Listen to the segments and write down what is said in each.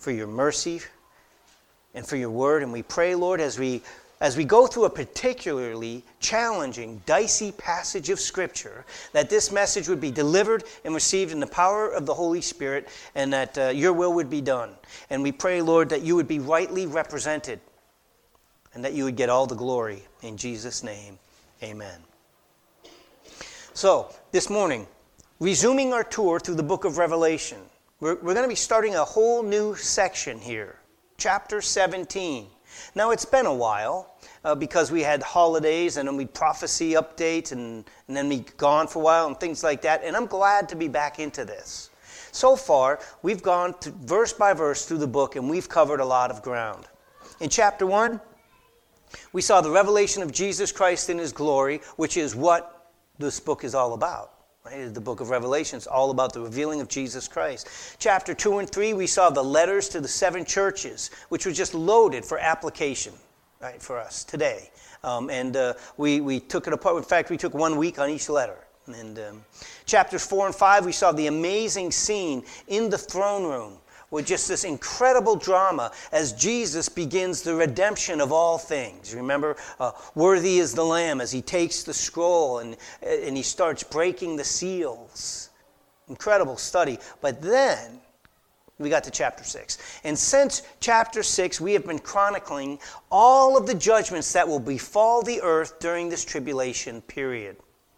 for your mercy, and for your word. And we pray, Lord, as we go through a particularly challenging, dicey passage of Scripture, that this message would be delivered and received in the power of the Holy Spirit, and that your will would be done. And we pray, Lord, that you would be rightly represented, and that you would get all the glory. In Jesus' name, amen. So, this morning, resuming our tour through the book of Revelation, we're going to be starting a whole new section here, chapter 17. Now, it's been a while because we had holidays and then we prophecy updates and then we gone for a while and things like that, and I'm glad to be back into this. So far, we've gone verse by verse through the book and we've covered a lot of ground. In chapter 1, we saw the revelation of Jesus Christ in his glory, which is what this book is all about. Right? The book of Revelation is all about the revealing of Jesus Christ. Chapter 2 and 3, we saw the letters to the 7 churches, which were just loaded for application, right, for us today. We took it apart. In fact, we took 1 week on each letter. And chapters 4 and 5, we saw the amazing scene in the throne room with just this incredible drama as Jesus begins the redemption of all things. Remember, worthy is the Lamb as he takes the scroll and he starts breaking the seals. Incredible study. But then we got to chapter 6. And since chapter 6, we have been chronicling all of the judgments that will befall the earth during this tribulation period.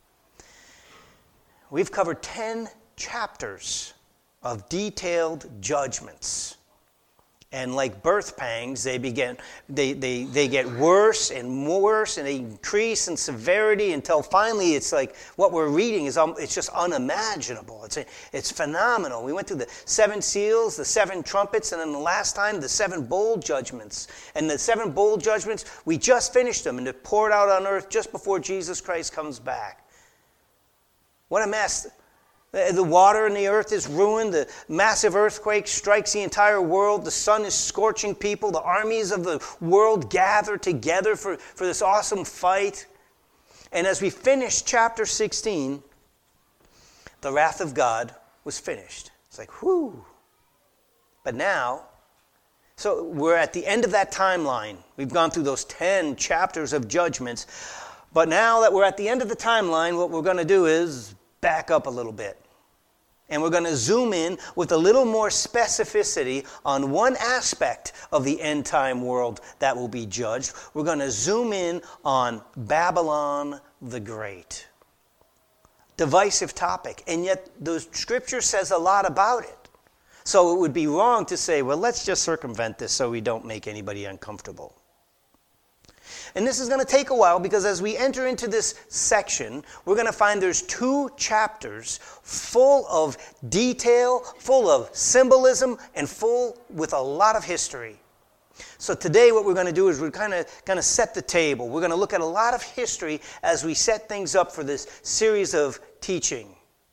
We've covered 10 chapters of detailed judgments. And like birth pangs, they get worse and worse, and they increase in severity until finally it's like what we're reading is it's just unimaginable. It's phenomenal. We went through the 7 seals, the 7 trumpets, and then the last time the 7 bowl judgments. And the 7 bowl judgments, we just finished them, and they're poured out on earth just before Jesus Christ comes back. What a mess. The water in the earth is ruined. The massive earthquake strikes the entire world. The sun is scorching people. The armies of the world gather together for this awesome fight. And as we finish chapter 16, the wrath of God was finished. It's like, whew. But now, so we're at the end of that timeline. We've gone through those 10 chapters of judgments. But now that we're at the end of the timeline, what we're going to do is back up a little bit. And we're going to zoom in with a little more specificity on one aspect of the end time world that will be judged. We're going to zoom in on Babylon the Great. Divisive topic, and yet the Scripture says a lot about it. So it would be wrong to say, well, let's just circumvent this so we don't make anybody uncomfortable. And this is going to take a while because as we enter into this section, we're going to find there's 2 chapters full of detail, full of symbolism, and full with a lot of history. So today what we're going to do is we're kind of set the table. We're going to look at a lot of history as we set things up for this series of teaching.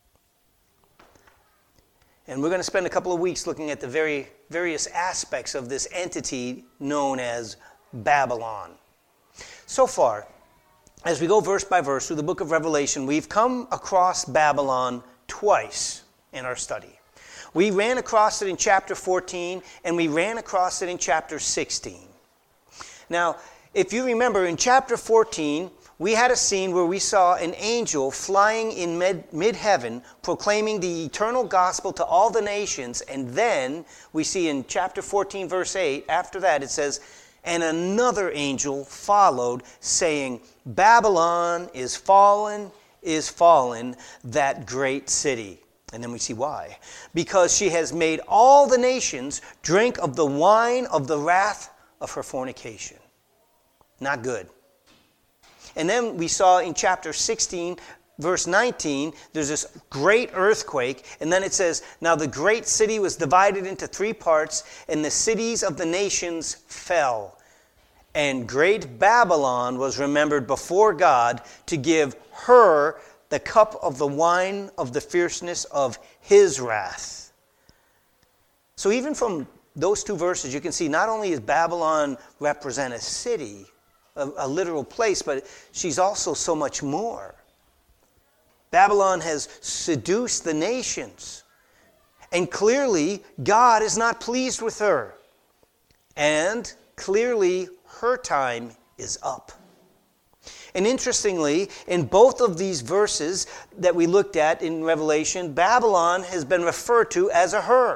And we're going to spend a couple of weeks looking at the various aspects of this entity known as Babylon. So far, as we go verse by verse through the book of Revelation, we've come across Babylon twice in our study. We ran across it in chapter 14, and we ran across it in chapter 16. Now, if you remember, in chapter 14, we had a scene where we saw an angel flying in mid-heaven, proclaiming the eternal gospel to all the nations, and then we see in chapter 14, verse 8, after that it says, and another angel followed, saying, Babylon is fallen, that great city. And then we see why. Because she has made all the nations drink of the wine of the wrath of her fornication. Not good. And then we saw in chapter 16, verse 19, there's this great earthquake, and then it says, now the great city was divided into 3 parts, and the cities of the nations fell. And great Babylon was remembered before God to give her the cup of the wine of the fierceness of his wrath. So even from those 2 verses, you can see not only does Babylon represent a city, a literal place, but she's also so much more. Babylon has seduced the nations. And clearly, God is not pleased with her. And clearly, her time is up. And interestingly, in both of these verses that we looked at in Revelation, Babylon has been referred to as a her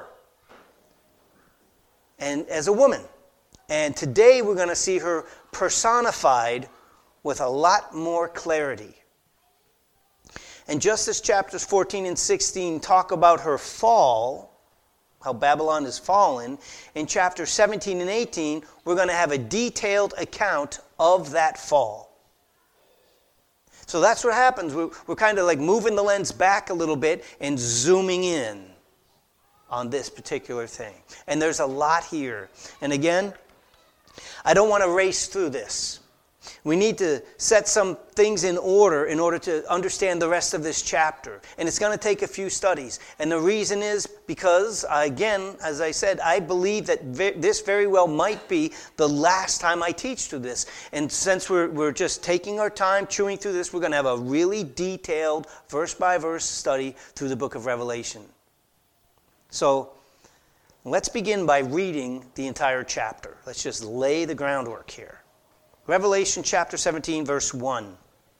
and as a woman. And today we're going to see her personified with a lot more clarity. And just as chapters 14 and 16 talk about her fall, how Babylon has fallen, in chapters 17 and 18, we're going to have a detailed account of that fall. So that's what happens. We're kind of like moving the lens back a little bit and zooming in on this particular thing. And there's a lot here. And again, I don't want to race through this. We need to set some things in order to understand the rest of this chapter. And it's going to take a few studies. And the reason is because, again, as I said, I believe that this very well might be the last time I teach through this. And since we're just taking our time, chewing through this, we're going to have a really detailed, verse-by-verse study through the book of Revelation. So let's begin by reading the entire chapter. Let's just lay the groundwork here. Revelation chapter 17, verse 1.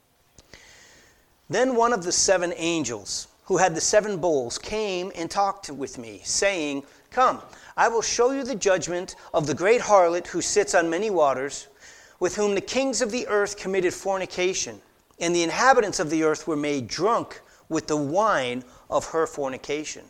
Then one of the 7 angels who had the 7 bowls came and talked with me, saying, Come, I will show you the judgment of the great harlot who sits on many waters, with whom the kings of the earth committed fornication, and the inhabitants of the earth were made drunk with the wine of her fornication.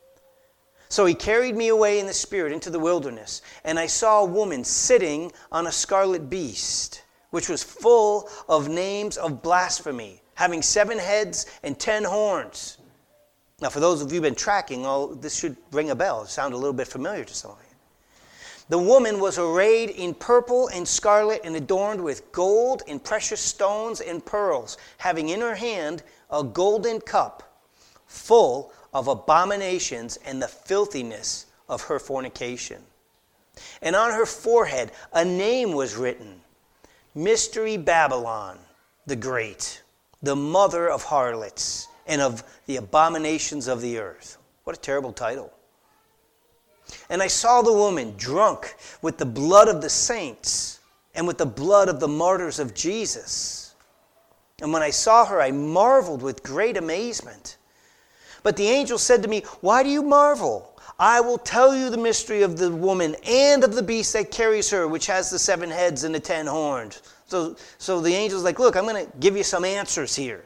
So he carried me away in the spirit into the wilderness, and I saw a woman sitting on a scarlet beast, which was full of names of blasphemy, having 7 heads and 10 horns. Now, for those of you who've been tracking, this should ring a bell. It sounds a little bit familiar to some of you. The woman was arrayed in purple and scarlet and adorned with gold and precious stones and pearls, having in her hand a golden cup full of abominations and the filthiness of her fornication. And on her forehead a name was written, Mystery Babylon the Great, the mother of harlots and of the abominations of the earth. What a terrible title. And I saw the woman drunk with the blood of the saints and with the blood of the martyrs of Jesus. And when I saw her, I marveled with great amazement. But the angel said to me, Why do you marvel? I will tell you the mystery of the woman and of the beast that carries her, which has the 7 heads and the 10 horns. So the angel's like, look, I'm going to give you some answers here.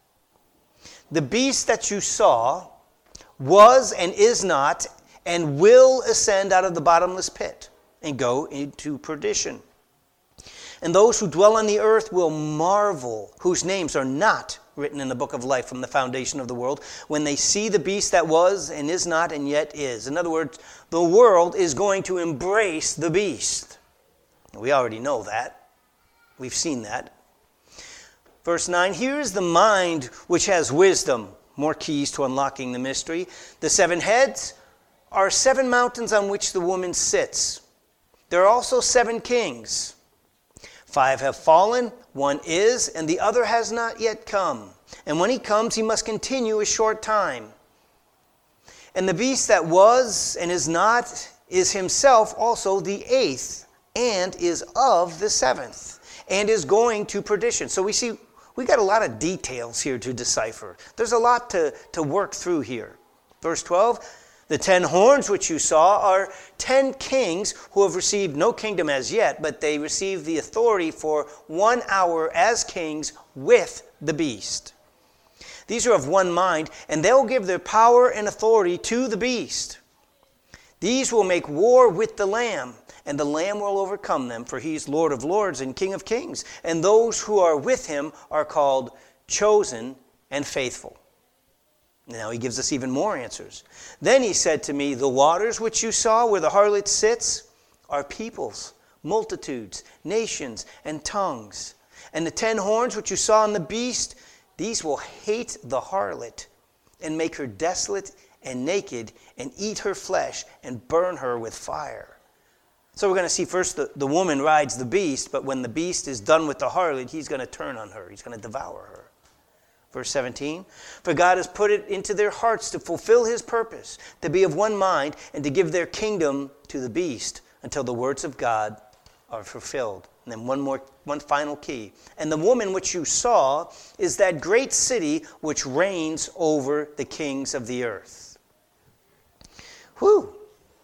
The beast that you saw was and is not and will ascend out of the bottomless pit and go into perdition. And those who dwell on the earth will marvel, whose names are not written in the book of life from the foundation of the world, when they see the beast that was and is not and yet is. In other words, the world is going to embrace the beast. We already know that. We've seen that. Verse 9, here is the mind which has wisdom. More keys to unlocking the mystery. The 7 heads are 7 mountains on which the woman sits. There are also 7 kings. 5 have fallen, 1 is, and the other has not yet come. And when he comes, he must continue a short time. And the beast that was and is not is himself also the 8th, and is of the 7th, and is going to perdition. So we got a lot of details here to decipher. There's a lot to work through here. Verse 12, the 10 horns which you saw are 10 kings who have received no kingdom as yet, but they receive the authority for 1 hour as kings with the beast. These are of one mind, and they'll give their power and authority to the beast. These will make war with the Lamb, and the Lamb will overcome them, for he is Lord of lords and King of kings. And those who are with him are called chosen and faithful. Now he gives us even more answers. Then he said to me, the waters which you saw where the harlot sits are peoples, multitudes, nations, and tongues. And the 10 horns which you saw in the beast, these will hate the harlot and make her desolate and naked and eat her flesh and burn her with fire. So we're going to see first the woman rides the beast, but when the beast is done with the harlot, he's going to turn on her. He's going to devour her. Verse 17, for God has put it into their hearts to fulfill his purpose, to be of one mind, and to give their kingdom to the beast until the words of God are fulfilled. And then one final key. And the woman which you saw is that great city which reigns over the kings of the earth. Whew.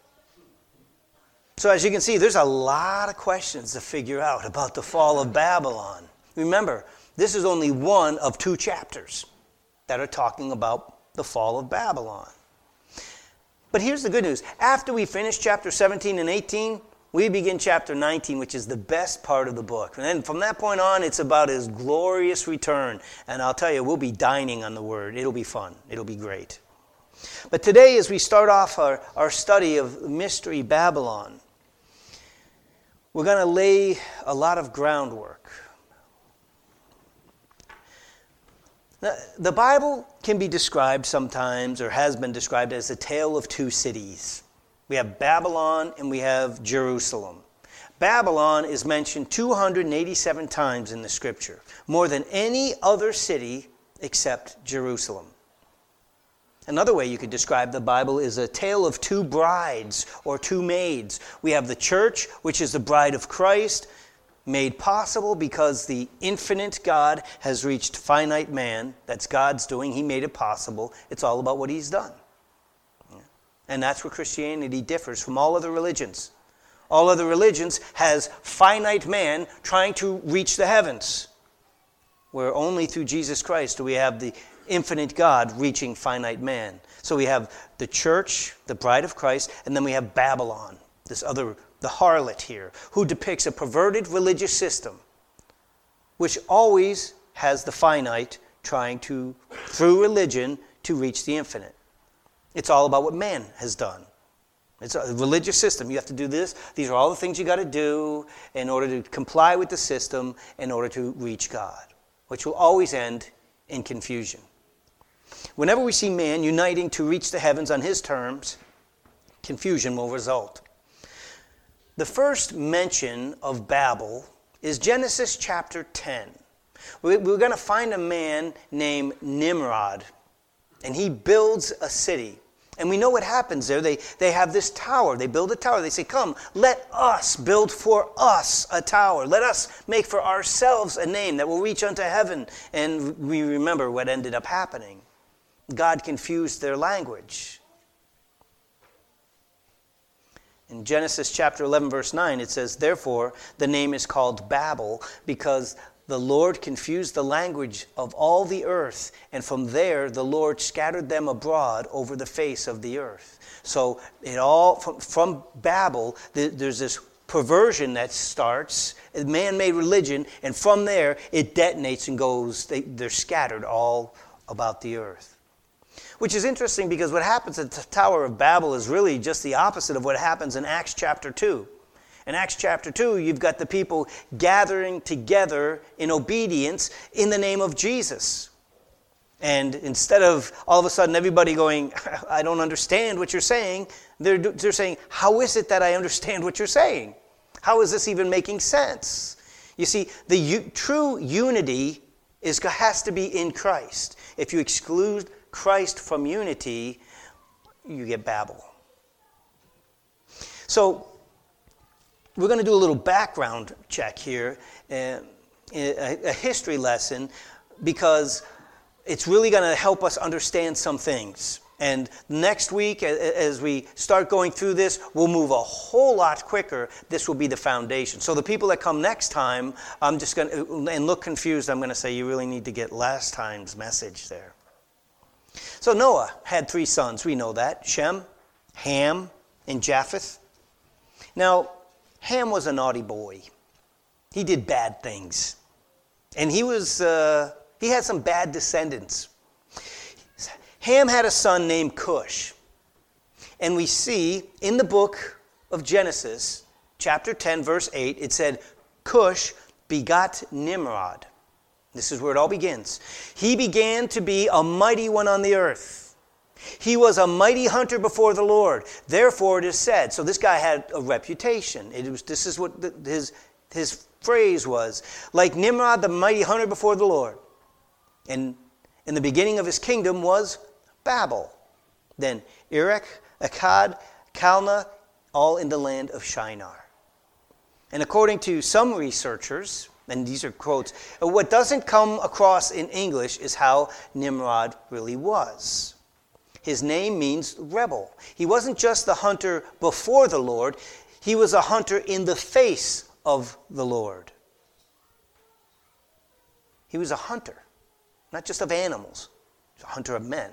So as you can see, there's a lot of questions to figure out about the fall of Babylon. Remember, this is only one of 2 chapters that are talking about the fall of Babylon. But here's the good news. After we finish chapter 17 and 18, we begin chapter 19, which is the best part of the book. And then from that point on, it's about his glorious return. And I'll tell you, we'll be dining on the word. It'll be fun. It'll be great. But today, as we start off our study of Mystery Babylon, we're going to lay a lot of groundwork. Now, the Bible can be described sometimes, or has been described, as a tale of 2 cities. We have Babylon and we have Jerusalem. Babylon is mentioned 287 times in the Scripture, more than any other city except Jerusalem. Another way you could describe the Bible is a tale of 2 brides or 2 maids. We have the church, which is the bride of Christ, made possible because the infinite God has reached finite man. That's God's doing. He made it possible. It's all about what he's done. And that's where Christianity differs from all other religions. All other religions has finite man trying to reach the heavens, where only through Jesus Christ do we have the infinite God reaching finite man. So we have the church, the bride of Christ, and then we have Babylon, the harlot here, who depicts a perverted religious system, which always has the finite trying to, through religion, to reach the infinite. It's all about what man has done. It's a religious system. You have to do this. These are all the things you got to do in order to comply with the system, in order to reach God, which will always end in confusion. Whenever we see man uniting to reach the heavens on his terms, confusion will result. The first mention of Babel is Genesis chapter 10. We're going to find a man named Nimrod, and he builds a city. And we know what happens there. They have this tower. They build a tower. They say, come, let us build for us a tower. Let us make for ourselves a name that will reach unto heaven. And we remember what ended up happening. God confused their language. In Genesis chapter 11, verse 9, it says, therefore, the name is called Babel, because the Lord confused the language of all the earth, and from there the Lord scattered them abroad over the face of the earth. So it all from Babel, there's this perversion that starts, a man-made religion, and from there it detonates and goes, they're scattered all about the earth. Which is interesting because what happens at the Tower of Babel is really just the opposite of what happens in Acts chapter 2. In Acts chapter 2, you've got the people gathering together in obedience in the name of Jesus. And instead of all of a sudden everybody going, I don't understand what you're saying, they're saying, how is it that I understand what you're saying? How is this even making sense? You see, the true unity has to be in Christ. If you exclude Christ from unity, you get Babel. So we're going to do a little background check here, a history lesson, because it's really going to help us understand some things. And next week, as we start going through this, we'll move a whole lot quicker. This will be the foundation. So the people that come next time, I'm just going to, and look confused, I'm going to say you really need to get last time's message there. So Noah had 3 sons. We know that. Shem, Ham, and Japheth. Now, Ham was a naughty boy. He did bad things. And he had some bad descendants. Ham had a son named Cush. And we see in the book of Genesis, chapter 10, verse 8, it said, Cush begot Nimrod. This is where it all begins. He began to be a mighty one on the earth. He was a mighty hunter before the Lord. Therefore it is said. So this guy had a reputation. This is what his phrase was. Like Nimrod, the mighty hunter before the Lord. And in the beginning of his kingdom was Babel. Then Erech, Akkad, Calneh, all in the land of Shinar. And according to some researchers, and these are quotes, what doesn't come across in English is how Nimrod really was. His name means rebel. He wasn't just the hunter before the Lord, he was a hunter in the face of the Lord. He was a hunter, not just of animals, he was a hunter of men.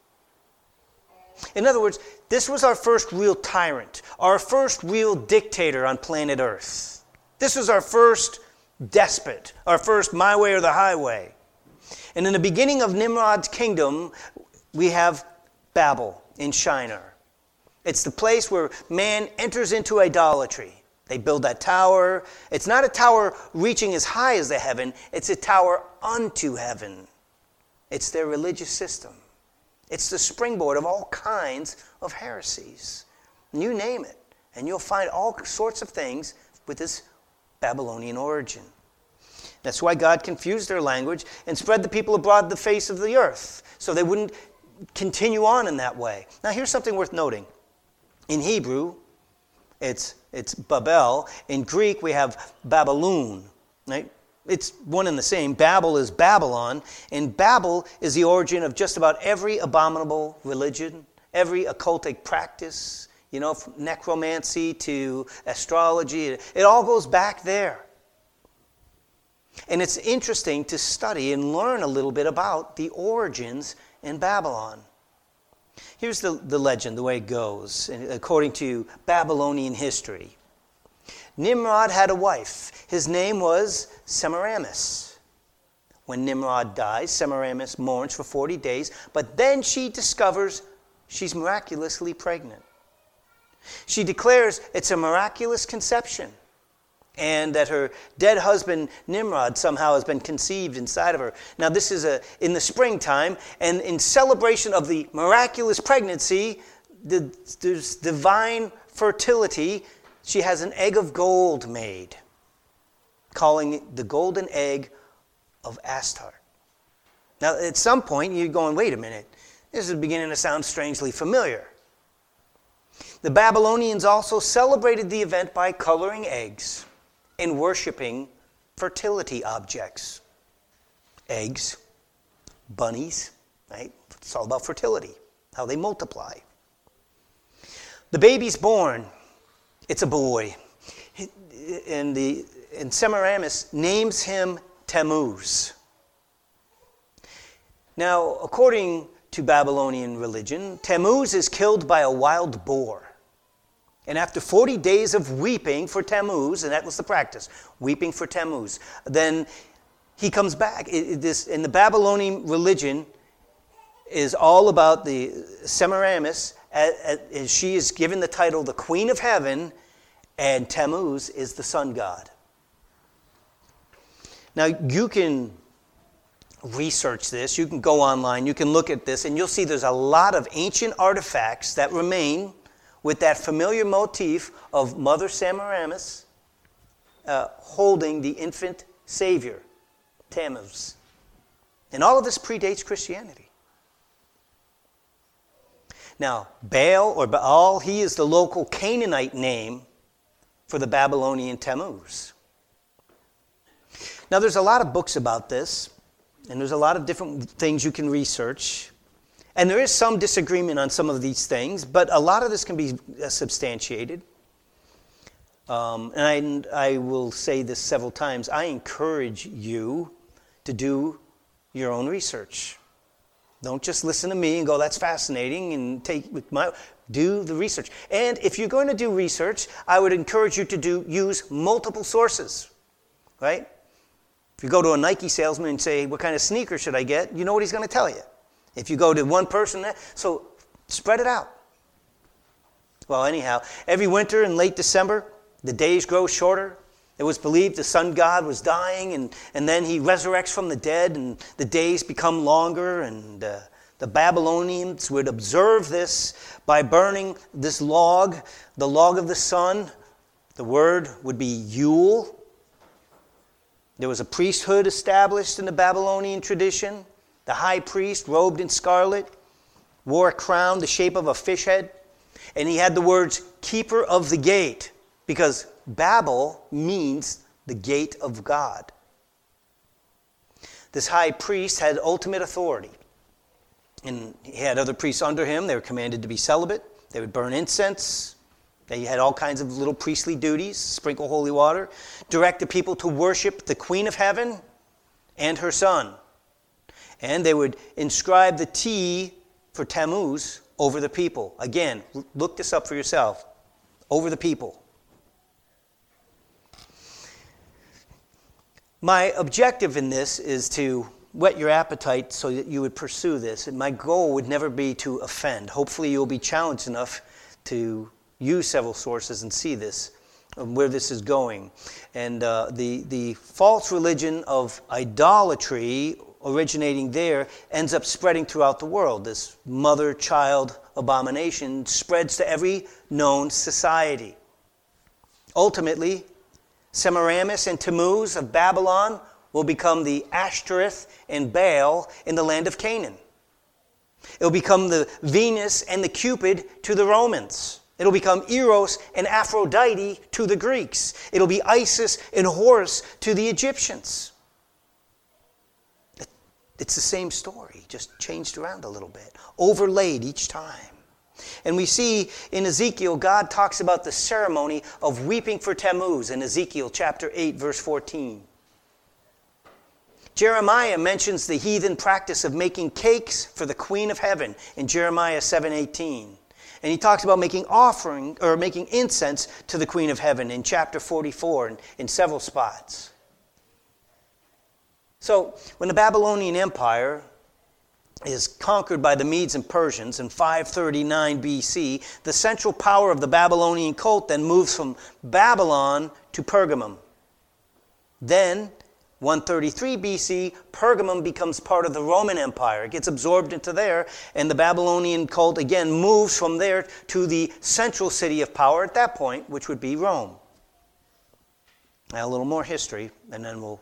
In other words, this was our first real tyrant, our first real dictator on planet Earth. This was our first despot, our first my way or the highway. And in the beginning of Nimrod's kingdom, we have Babel in Shinar. It's the place where man enters into idolatry. They build that tower. It's not a tower reaching as high as the heaven. It's a tower unto heaven. It's their religious system. It's the springboard of all kinds of heresies. And you name it, and you'll find all sorts of things with this Babylonian origin. That's why God confused their language and spread the people abroad the face of the earth, so they wouldn't continue on in that way. Now here's something worth noting. In Hebrew, it's Babel. In Greek, we have Babylon, right? It's one and the same. Babel is Babylon, and Babel is the origin of just about every abominable religion, every occultic practice, from necromancy to astrology. It all goes back there. And it's interesting to study and learn a little bit about the origins in Babylon. Here's the legend, the way it goes, according to Babylonian history. Nimrod had a wife. His name was Semiramis. When Nimrod dies, Semiramis mourns for 40 days, but then she discovers she's miraculously pregnant. She declares it's a miraculous conception, and that her dead husband Nimrod somehow has been conceived inside of her. Now this is in the springtime, and in celebration of the miraculous pregnancy, there's divine fertility. She has an egg of gold made, calling it the golden egg of Astarte. Now at some point you're going, wait a minute, this is beginning to sound strangely familiar. The Babylonians also celebrated the event by coloring eggs and worshiping fertility objects. Eggs, bunnies, right? It's all about fertility, how they multiply. The baby's born. It's a boy. And Semiramis names him Tammuz. Now, according to Babylonian religion, Tammuz is killed by a wild boar. And after 40 days of weeping for Tammuz, and that was the practice, weeping for Tammuz, then he comes back. In the Babylonian religion is all about the Semiramis, as she is given the title the Queen of Heaven, and Tammuz is the sun god. Now you can research this, you can go online, you can look at this, and you'll see there's a lot of ancient artifacts that remain with that familiar motif of Mother Semiramis holding the infant Savior, Tammuz. And all of this predates Christianity. Now, Baal or Baal, he is the local Canaanite name for the Babylonian Tammuz. Now, there's a lot of books about this, and there's a lot of different things you can research. And there is some disagreement on some of these things, but a lot of this can be substantiated. And I will say this several times. I encourage you to do your own research. Don't just listen to me and go, that's fascinating, and do the research. And if you're going to do research, I would encourage you to use multiple sources, right? If you go to a Nike salesman and say, what kind of sneaker should I get? You know what he's going to tell you. If you go to one person, so spread it out. Well, anyhow, every winter in late December, the days grow shorter. It was believed the sun god was dying, and then he resurrects from the dead, and the days become longer, and the Babylonians would observe this by burning this log, the log of the sun. The word would be Yule. There was a priesthood established in the Babylonian tradition. The high priest, robed in scarlet, wore a crown the shape of a fish head, and he had the words, keeper of the gate, because Babel means the gate of God. This high priest had ultimate authority. And he had other priests under him. They were commanded to be celibate. They would burn incense. They had all kinds of little priestly duties, sprinkle holy water, direct the people to worship the Queen of Heaven and her son. And they would inscribe the T for Tammuz over the people. Again, look this up for yourself. Over the people. My objective in this is to whet your appetite so that you would pursue this. And my goal would never be to offend. Hopefully you'll be challenged enough to use several sources and see this, where this is going. And the false religion of idolatry originating there ends up spreading throughout the world. This mother-child abomination spreads to every known society. Ultimately, Semiramis and Tammuz of Babylon will become the Ashtoreth and Baal in the land of Canaan. It'll become the Venus and the Cupid to the Romans. It'll become Eros and Aphrodite to the Greeks. It'll be Isis and Horus to the Egyptians. It's the same story, just changed around a little bit, overlaid each time. And we see in Ezekiel, God talks about the ceremony of weeping for Tammuz in Ezekiel chapter 8, verse 14. Jeremiah mentions the heathen practice of making cakes for the Queen of Heaven in Jeremiah 7:18. And he talks about making offering or making incense to the Queen of Heaven in chapter 44 and in several spots. So when the Babylonian Empire is conquered by the Medes and Persians in 539 BC, the central power of the Babylonian cult then moves from Babylon to Pergamum. Then, 133 BC, Pergamum becomes part of the Roman Empire. It gets absorbed into there, and the Babylonian cult again moves from there to the central city of power at that point, which would be Rome. Now, a little more history, and then we'll...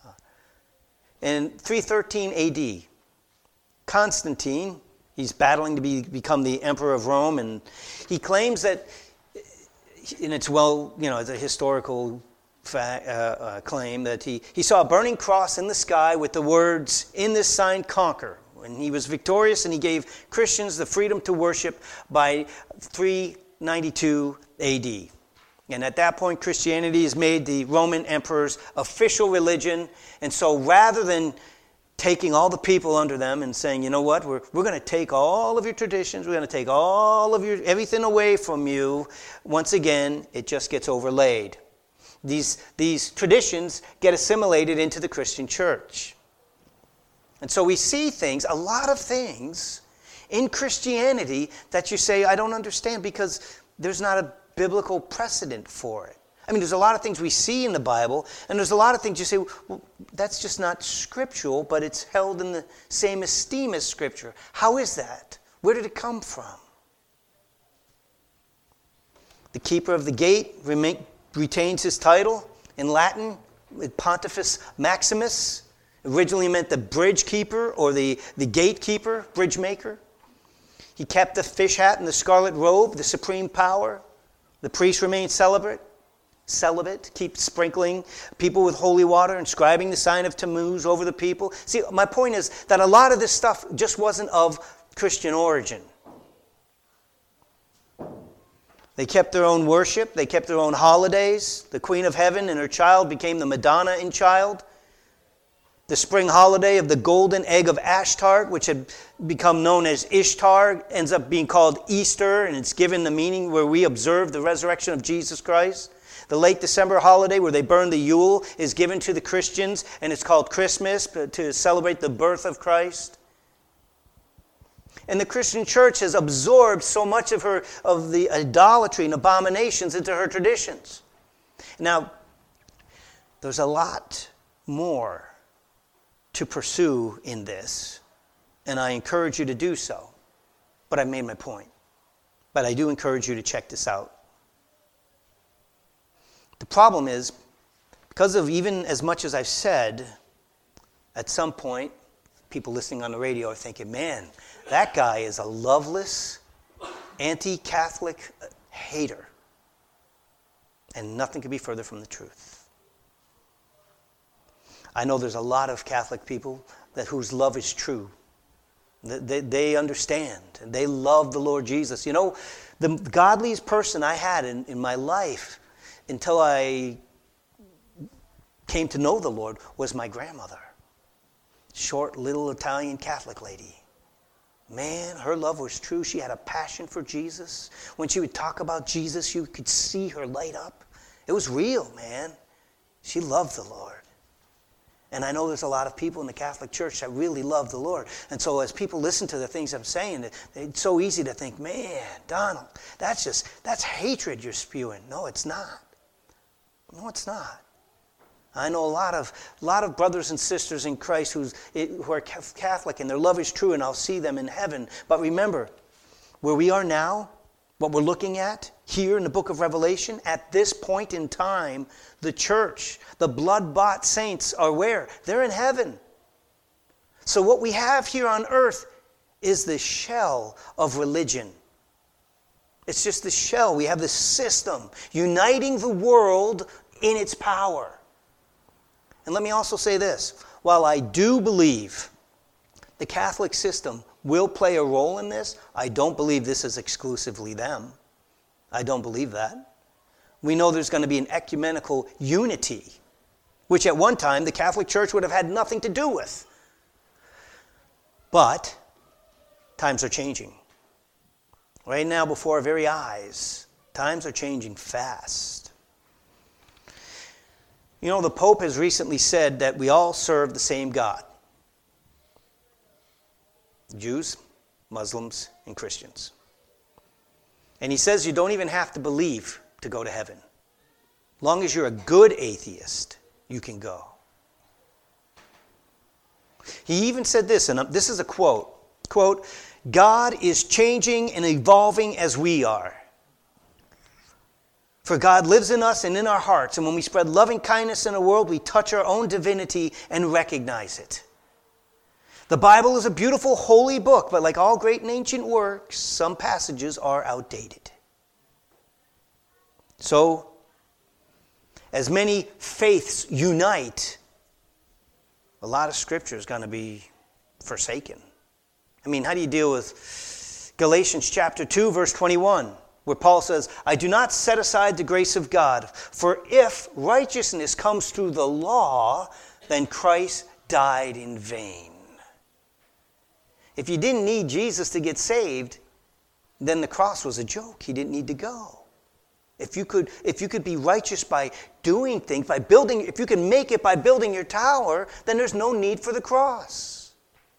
In 313 AD, Constantine, he's battling to become the emperor of Rome, and he claims that, and it's it's a historical claim, that he saw a burning cross in the sky with the words, "In this sign conquer." And he was victorious, and he gave Christians the freedom to worship by 392 AD. And at that point, Christianity is made the Roman emperor's official religion, and so rather than taking all the people under them and saying, you know what, we're going to take all of your traditions, we're going to take all of everything away from you. Once again, it just gets overlaid. These traditions get assimilated into the Christian church. And so we see things, a lot of things in Christianity that you say, I don't understand, because there's not a biblical precedent for it. I mean, there's a lot of things we see in the Bible, and there's a lot of things you say, well, that's just not scriptural, but it's held in the same esteem as Scripture. How is that? Where did it come from? The keeper of the gate retains his title in Latin with Pontifex Maximus. Originally meant the bridge keeper or the gatekeeper, bridge maker. He kept the fish hat and the scarlet robe, the supreme power. The priest remained celibate, keep sprinkling people with holy water, inscribing the sign of Tammuz over the people. See, my point is that a lot of this stuff just wasn't of Christian origin. They kept their own worship. They kept their own holidays. The Queen of Heaven and her child became the Madonna in child. The spring holiday of the golden egg of Ashtart, which had become known as Ishtar, ends up being called Easter, and it's given the meaning where we observe the resurrection of Jesus Christ. The late December holiday where they burn the Yule is given to the Christians, and it's called Christmas to celebrate the birth of Christ. And the Christian church has absorbed so much of the idolatry and abominations into her traditions. Now, there's a lot more to pursue in this, and I encourage you to do so. But I made my point. But I do encourage you to check this out. The problem is, because of even as much as I've said, at some point, people listening on the radio are thinking, man, that guy is a loveless, anti-Catholic hater. And nothing could be further from the truth. I know there's a lot of Catholic people whose love is true. They understand, and they love the Lord Jesus. You know, the godliest person I had in my life until I came to know the Lord was my grandmother. Short, little Italian Catholic lady. Man, her love was true. She had a passion for Jesus. When she would talk about Jesus, you could see her light up. It was real, man. She loved the Lord. And I know there's a lot of people in the Catholic Church that really love the Lord. And so as people listen to the things I'm saying, it's so easy to think, man, Donald, that's hatred you're spewing. No, it's not. No, it's not. I know a lot of brothers and sisters in Christ who are Catholic, and their love is true, and I'll see them in heaven. But remember, where we are now, what we're looking at here in the book of Revelation, at this point in time, the church, the blood-bought saints are where? They're in heaven. So what we have here on earth is the shell of religion. It's just the shell. We have this system uniting the world in its power. And let me also say this. While I do believe the Catholic system will play a role in this, I don't believe this is exclusively them. I don't believe that. We know there's going to be an ecumenical unity, which at one time the Catholic Church would have had nothing to do with. But times are changing. Right now, before our very eyes, times are changing fast. You know, the Pope has recently said that we all serve the same God. Jews, Muslims, and Christians. And he says you don't even have to believe to go to heaven. As long as you're a good atheist, you can go. He even said this, and this is a quote. Quote, God is changing and evolving as we are. For God lives in us and in our hearts, and when we spread loving kindness in the world, we touch our own divinity and recognize it. The Bible is a beautiful, holy book, but like all great and ancient works, some passages are outdated. So, as many faiths unite, a lot of Scripture is going to be forsaken. I mean, how do you deal with Galatians chapter 2, verse 21, where Paul says, I do not set aside the grace of God, for if righteousness comes through the law, then Christ died in vain. If you didn't need Jesus to get saved, then the cross was a joke. He didn't need to go. If you could be righteous by doing things, by building, if you can make it by building your tower, then there's no need for the cross.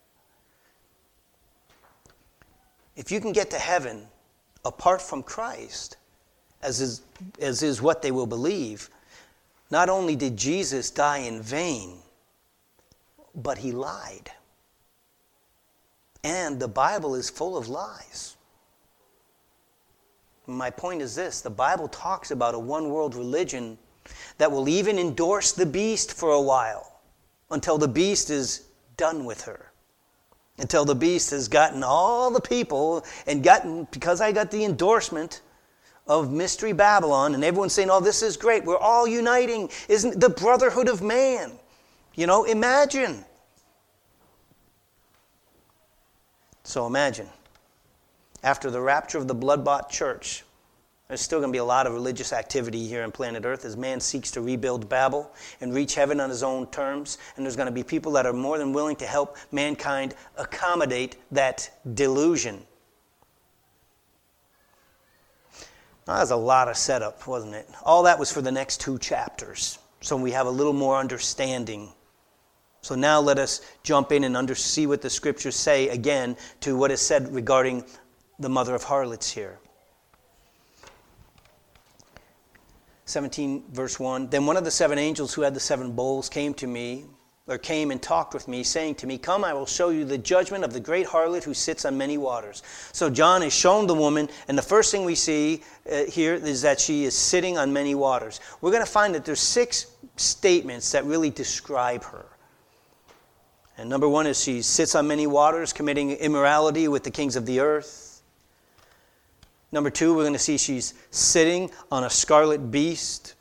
If you can get to heaven apart from Christ, as is what they will believe, not only did Jesus die in vain, but he lied. And the Bible is full of lies. My point is this, the Bible talks about a one-world religion that will even endorse the beast for a while, until the beast is done with her. Until the beast has gotten all the people and because I got the endorsement of Mystery Babylon, and everyone's saying, oh, this is great, we're all uniting, isn't the brotherhood of man. You know, imagine. So imagine, after the rapture of the blood-bought church, there's still going to be a lot of religious activity here on planet Earth as man seeks to rebuild Babel and reach heaven on his own terms. And there's going to be people that are more than willing to help mankind accommodate that delusion. Now, that was a lot of setup, wasn't it? All that was for the next 2 chapters, so we have a little more understanding. So now let us jump in and see what the Scriptures say again to what is said regarding the mother of harlots here. 17 verse 1, Then one of the 7 angels who had the 7 bowls came and talked with me, saying to me, Come, I will show you the judgment of the great harlot who sits on many waters. So John is shown the woman, and the first thing we see here is that she is sitting on many waters. We're going to find that there's 6 statements that really describe her. And number 1 is she sits on many waters, committing immorality with the kings of the earth. Number 2, we're going to see she's sitting on a scarlet beast.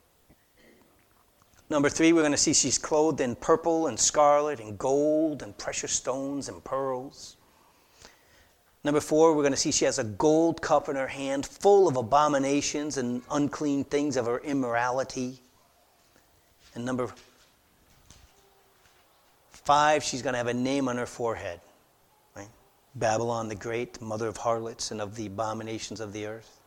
Number 3, we're going to see she's clothed in purple and scarlet and gold and precious stones and pearls. Number 4, we're going to see she has a gold cup in her hand full of abominations and unclean things of her immorality. And number 5, she's going to have a name on her forehead. Right? Babylon the Great, mother of harlots and of the abominations of the earth.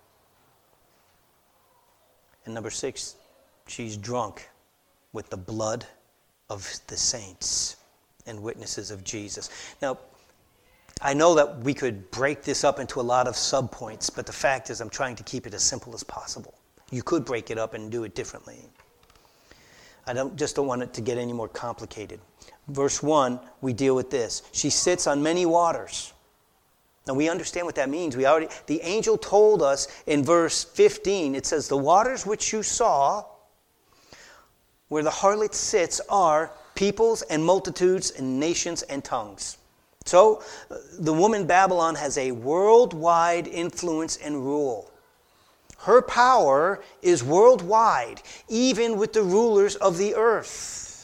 And number 6, she's drunk with the blood of the saints and witnesses of Jesus. Now, I know that we could break this up into a lot of subpoints, but the fact is I'm trying to keep it as simple as possible. You could break it up and do it differently. I just don't want it to get any more complicated. Verse 1, we deal with this. She sits on many waters. Now we understand what that means. The angel told us in verse 15, it says, the waters which you saw, where the harlot sits, are peoples and multitudes and nations and tongues. So the woman Babylon has a worldwide influence and rule. Her power is worldwide, even with the rulers of the earth.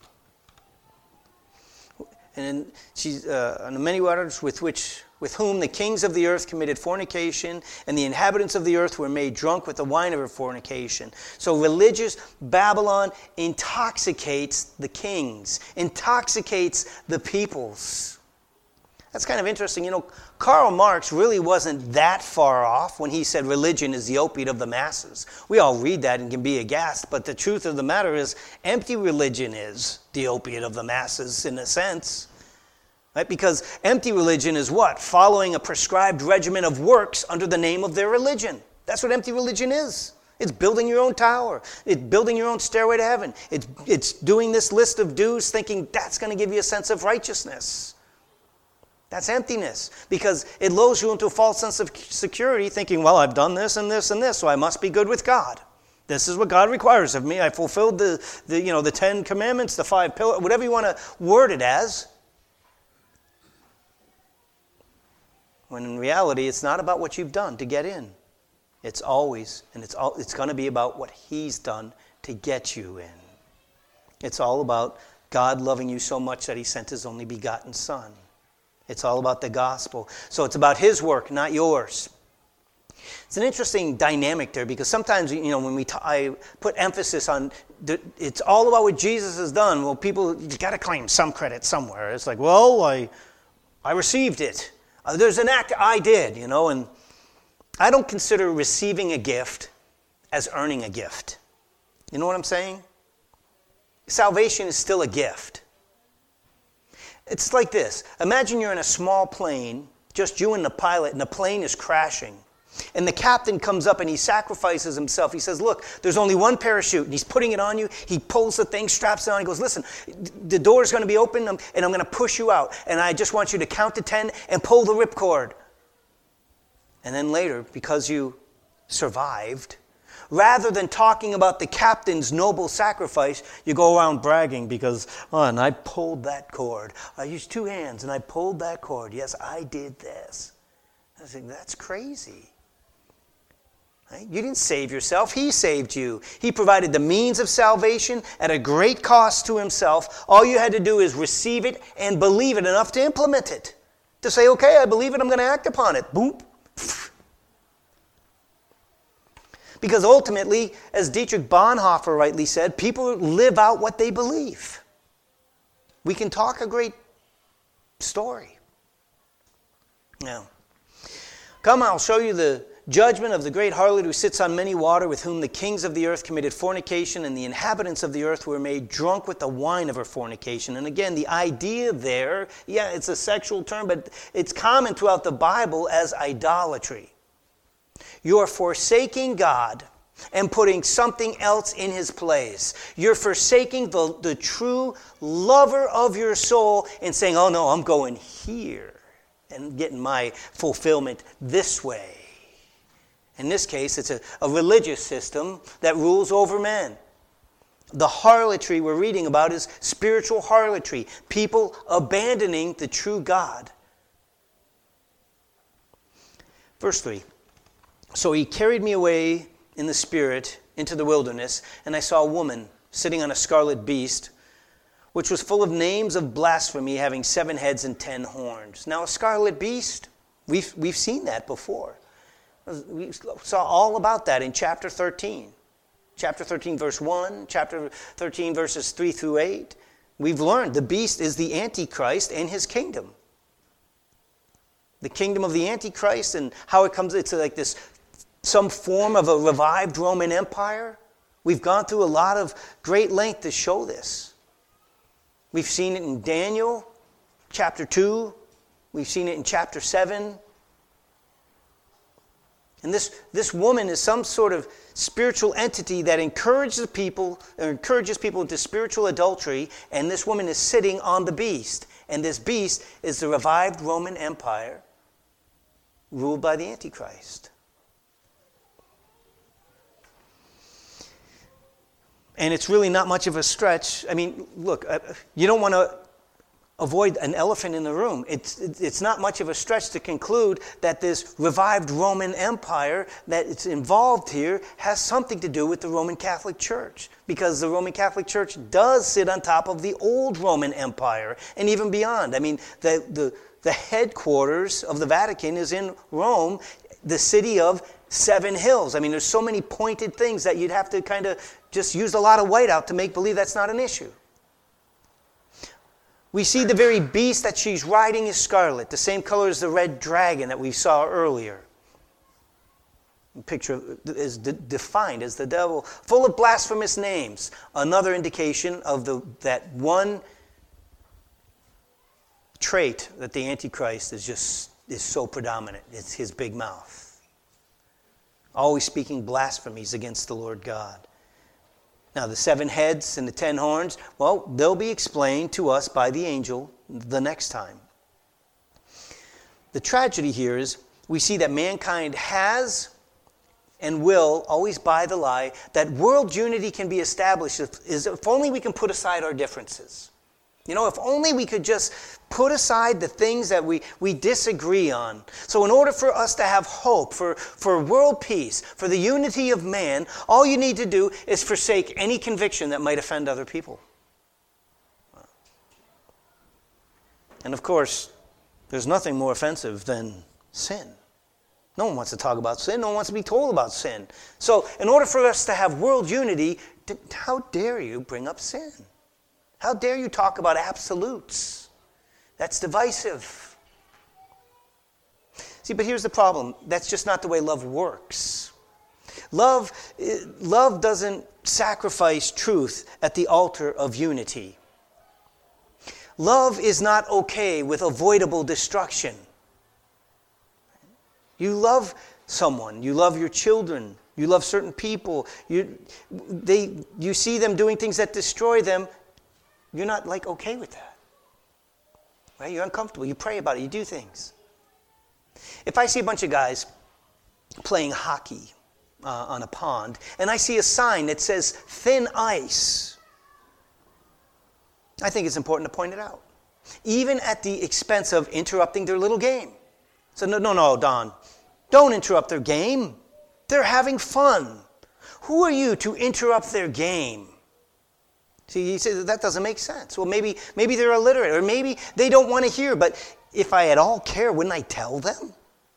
And she's on the many waters with whom the kings of the earth committed fornication, and the inhabitants of the earth were made drunk with the wine of her fornication. So religious Babylon intoxicates the kings, intoxicates the peoples. That's kind of interesting. You know, Karl Marx really wasn't that far off when he said religion is the opiate of the masses. We all read that and can be aghast, but the truth of the matter is empty religion is the opiate of the masses in a sense. Right? Because empty religion is what? Following a prescribed regimen of works under the name of their religion. That's what empty religion is. It's building your own tower. It's building your own stairway to heaven. It's doing this list of do's thinking that's going to give you a sense of righteousness. That's emptiness, because it lulls you into a false sense of security, thinking, well, I've done this and this and this, so I must be good with God. This is what God requires of me. I fulfilled the 10 commandments, the 5 pillars, whatever you want to word it as. When in reality, it's not about what you've done to get in. It's always, and it's going to be about what He's done to get you in. It's all about God loving you so much that He sent His only begotten Son. It's all about the gospel. So it's about His work, not yours. It's an interesting dynamic there, because sometimes, when I put emphasis on it's all about what Jesus has done, well, people, you got to claim some credit somewhere. It's like, well, I received it. There's an act I did, and I don't consider receiving a gift as earning a gift. You know what I'm saying? Salvation is still a gift. It's like this. Imagine you're in a small plane, just you and the pilot, and the plane is crashing. And the captain comes up and he sacrifices himself. He says, look, there's only one parachute, and he's putting it on you. He pulls the thing, straps it on. He goes, listen, the door's going to be open, and I'm going to push you out. And I just want you to count to 10 and pull the ripcord. And then later, because you survived, rather than talking about the captain's noble sacrifice, you go around bragging because, and I pulled that cord. I used 2 hands and I pulled that cord. Yes, I did this. I think that's crazy. Right? You didn't save yourself. He saved you. He provided the means of salvation at a great cost to Himself. All you had to do is receive it and believe it enough to implement it. To say, okay, I believe it, I'm going to act upon it. Boom. Because ultimately, as Dietrich Bonhoeffer rightly said, people live out what they believe. We can talk a great story. Now, come, I'll show you the judgment of the great harlot who sits on many water, with whom the kings of the earth committed fornication, and the inhabitants of the earth were made drunk with the wine of her fornication. And again, the idea there, it's a sexual term, but it's common throughout the Bible as idolatry. You're forsaking God and putting something else in His place. You're forsaking the true lover of your soul and saying, oh no, I'm going here and getting my fulfillment this way. In this case, it's a religious system that rules over men. the harlotry we're reading about is spiritual harlotry. People abandoning the true God. Verse 3. So he carried me away in the spirit into the wilderness, and I saw a woman sitting on a scarlet beast, which was full of names of blasphemy, having 7 heads and 10 horns. Now a scarlet beast, we've seen that before. We saw all about that in chapter 13. Chapter 13, verse 1, chapter 13, verses 3 through 8. We've learned the beast is the Antichrist and his kingdom. The kingdom of the Antichrist and how it comes, it's like this, some form of a revived Roman Empire. We've gone through a lot of great length to show this. We've seen it in Daniel, chapter 2. We've seen it in chapter 7. And this woman is some sort of spiritual entity that encourages people into spiritual adultery, and this woman is sitting on the beast. And this beast is the revived Roman Empire ruled by the Antichrist. And it's really not much of a stretch. I mean, look, you don't want to avoid an elephant in the room. It's not much of a stretch to conclude that this revived Roman Empire that it's involved here has something to do with the Roman Catholic Church, because the Roman Catholic Church does sit on top of the old Roman Empire and even beyond. I mean, the headquarters of the Vatican is in Rome, the city of 7 hills. I mean, there's so many pointed things that you'd have to kind of just use a lot of whiteout to make believe that's not an issue. We see the very beast that she's riding is scarlet, the same color as the red dragon that we saw earlier. The picture is defined as the devil, full of blasphemous names. Another indication of that one trait that the Antichrist is so predominant. It's his big mouth. Always speaking blasphemies against the Lord God. Now, the 7 heads and the 10 horns, well, they'll be explained to us by the angel the next time. The tragedy here is we see that mankind has and will always buy the lie that world unity can be established if only we can put aside our differences. You know, if only we could just put aside the things that we disagree on. So in order for us to have hope, for world peace, for the unity of man, all you need to do is forsake any conviction that might offend other people. And of course, there's nothing more offensive than sin. No one wants to talk about sin. No one wants to be told about sin. So in order for us to have world unity, how dare you bring up sin? How dare you talk about absolutes? That's divisive. See, but here's the problem. That's just not the way love works. Love doesn't sacrifice truth at the altar of unity. Love is not okay with avoidable destruction. You love someone. You love your children. You love certain people. You see them doing things that destroy them. You're not okay with that. Right? You're uncomfortable. You pray about it. You do things. If I see a bunch of guys playing hockey on a pond, and I see a sign that says thin ice, I think it's important to point it out. Even at the expense of interrupting their little game. So no, Don. Don't interrupt their game. They're having fun. Who are you to interrupt their game? See, you say that doesn't make sense. Well, maybe they're illiterate, or maybe they don't want to hear. But if I at all care, wouldn't I tell them?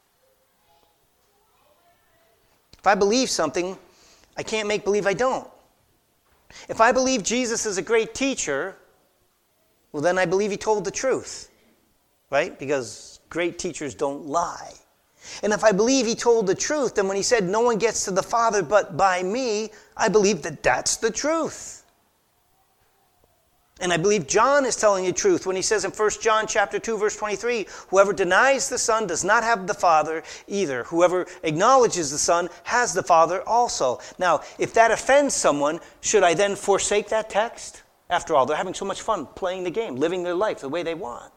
If I believe something, I can't make believe I don't. If I believe Jesus is a great teacher, well, then I believe he told the truth, right? Because great teachers don't lie. And if I believe he told the truth, then when he said no one gets to the Father but by me, I believe that that's the truth. And I believe John is telling the truth when he says in 1 John chapter 2, verse 23, whoever denies the Son does not have the Father either. Whoever acknowledges the Son has the Father also. Now, if that offends someone, should I then forsake that text? After all, they're having so much fun playing the game, living their life the way they want.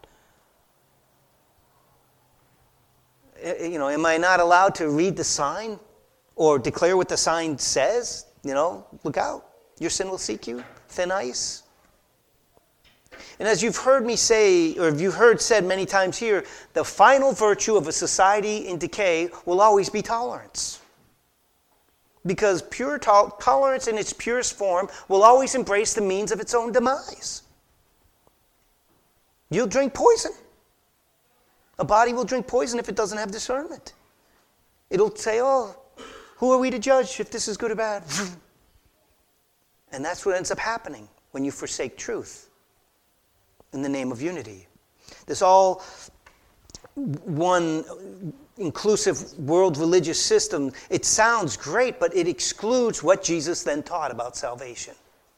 Am I not allowed to read the sign or declare what the sign says? Look out. Your sin will seek you? Thin ice? And as you've heard me say, or you've heard said many times here, the final virtue of a society in decay will always be tolerance. Because pure tolerance in its purest form will always embrace the means of its own demise. You'll drink poison. A body will drink poison if it doesn't have discernment. It'll say, oh, who are we to judge if this is good or bad? And that's what ends up happening when you forsake truth in the name of unity. This all one inclusive world religious system, it sounds great, but it excludes what Jesus then taught about salvation.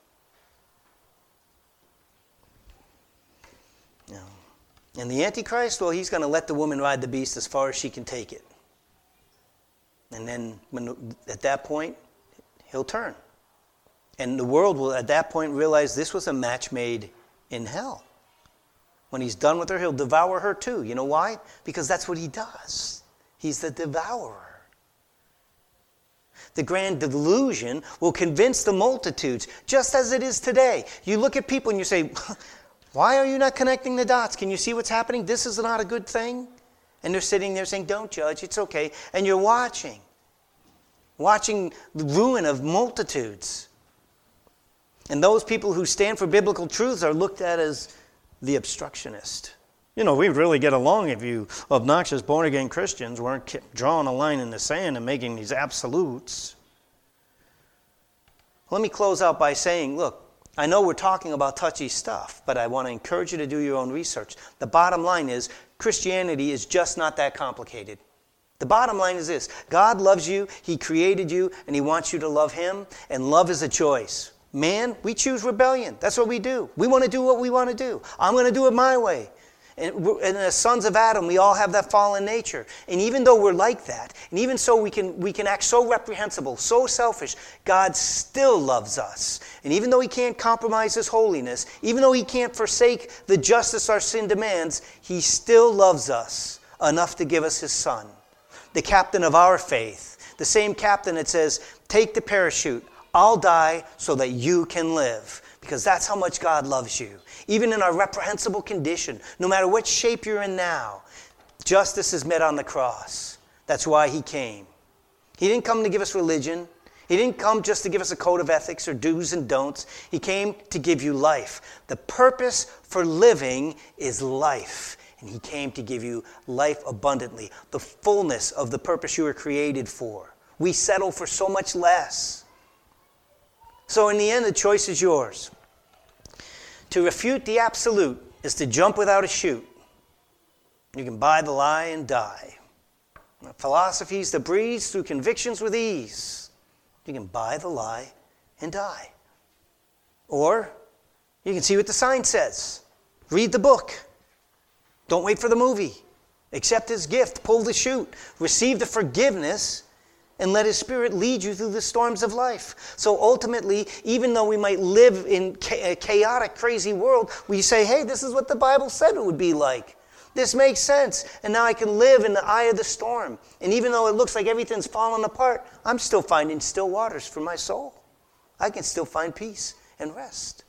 And the Antichrist, well, he's going to let the woman ride the beast as far as she can take it. And then at that point, he'll turn. And the world will at that point realize this was a match made in hell. When he's done with her, he'll devour her too. You know why? Because that's what he does. He's the devourer. The grand delusion will convince the multitudes, just as it is today. You look at people and you say, why are you not connecting the dots? Can you see what's happening? This is not a good thing. And they're sitting there saying, don't judge, it's okay. And you're watching the ruin of multitudes. And those people who stand for biblical truths are looked at as the obstructionist. You know, we'd really get along if you obnoxious born-again Christians weren't drawing a line in the sand and making these absolutes. Let me close out by saying, look, I know we're talking about touchy stuff, but I want to encourage you to do your own research. The bottom line is, Christianity is just not that complicated. The bottom line is this: God loves you, He created you, and He wants you to love Him, and love is a choice. Man, we choose rebellion. That's what we do. We want to do what we want to do. I'm going to do it my way. And as sons of Adam, we all have that fallen nature. And even though we're like that, and even so we can act so reprehensible, so selfish, God still loves us. And even though He can't compromise His holiness, even though He can't forsake the justice our sin demands, He still loves us enough to give us His Son, the captain of our faith, the same captain that says, take the parachute, I'll die so that you can live. Because that's how much God loves you. Even in our reprehensible condition, no matter what shape you're in now, justice is met on the cross. That's why He came. He didn't come to give us religion. He didn't come just to give us a code of ethics or do's and don'ts. He came to give you life. The purpose for living is life. And He came to give you life abundantly, the fullness of the purpose you were created for. We settle for so much less. So in the end, the choice is yours. To refute the absolute is to jump without a chute. You can buy the lie and die. Philosophies that breeze through convictions with ease. You can buy the lie and die. Or you can see what the sign says. Read the book. Don't wait for the movie. Accept His gift. Pull the chute. Receive the forgiveness. And let His Spirit lead you through the storms of life. So ultimately, even though we might live in a chaotic, crazy world, we say, hey, this is what the Bible said it would be like. This makes sense. And now I can live in the eye of the storm. And even though it looks like everything's falling apart, I'm still finding still waters for my soul. I can still find peace and rest.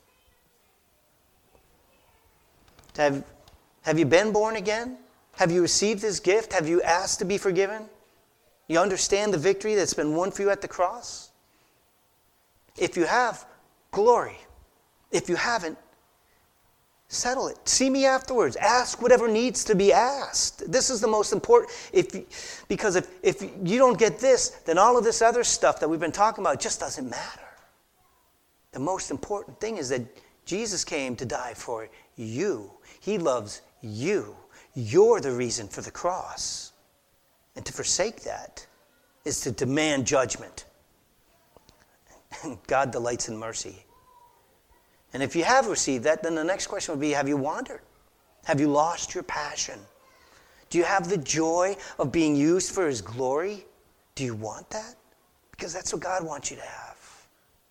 Have you been born again? Have you received His gift? Have you asked to be forgiven? You understand the victory that's been won for you at the cross? If you have, glory. If you haven't, settle it. See me afterwards. Ask whatever needs to be asked. This is the most important. Because if you don't get this, then all of this other stuff that we've been talking about just doesn't matter. The most important thing is that Jesus came to die for you. He loves you. You're the reason for the cross. And to forsake that is to demand judgment. And God delights in mercy. And if you have received that, then the next question would be, have you wandered? Have you lost your passion? Do you have the joy of being used for His glory? Do you want that? Because that's what God wants you to have.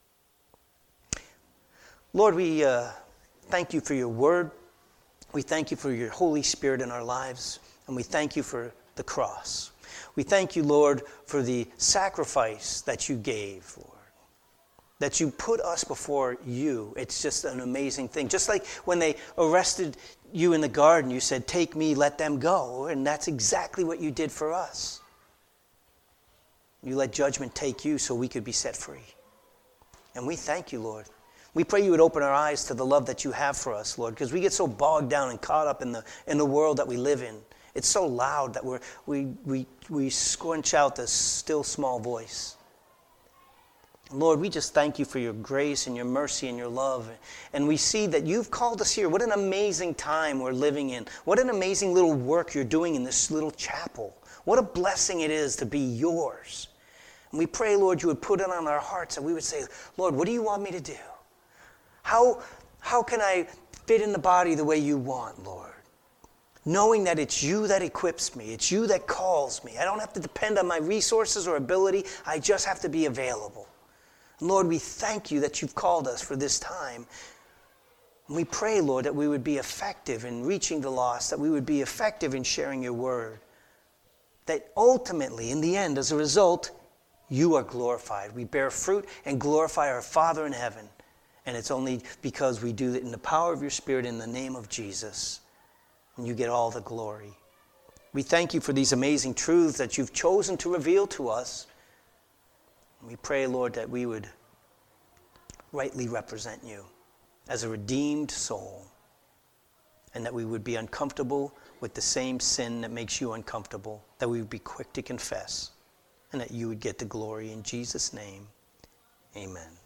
Lord, we thank You for Your word. We thank You for Your Holy Spirit in our lives. And we thank You for the cross. We thank You, Lord, for the sacrifice that You gave, Lord. that you put us before you. It's just an amazing thing. Just like when they arrested you in the garden, you said, take me, let them go. And that's exactly what you did for us. You let judgment take you so we could be set free. And we thank you, Lord. We pray you would open our eyes to the love that you have for us, Lord, because we get so bogged down and caught up in the world that we live in. It's so loud that we squinch out the still small voice. Lord, we just thank you for your grace and your mercy and your love. And we see that you've called us here. What an amazing time we're living in. What an amazing little work you're doing in this little chapel. What a blessing it is to be yours. And we pray, Lord, you would put it on our hearts and we would say, Lord, what do you want me to do? How can I fit in the body the way you want, Lord? Knowing that it's you that equips me. It's you that calls me. I don't have to depend on my resources or ability. I just have to be available. And Lord, we thank you that you've called us for this time. And we pray, Lord, that we would be effective in reaching the lost, that we would be effective in sharing your word. That ultimately, in the end, as a result, you are glorified. We bear fruit and glorify our Father in heaven. And it's only because we do it in the power of your Spirit in the name of Jesus. And you get all the glory. We thank you for these amazing truths that you've chosen to reveal to us. And we pray, Lord, that we would rightly represent you as a redeemed soul. And that we would be uncomfortable with the same sin that makes you uncomfortable. That we would be quick to confess. And that you would get the glory in Jesus' name. Amen.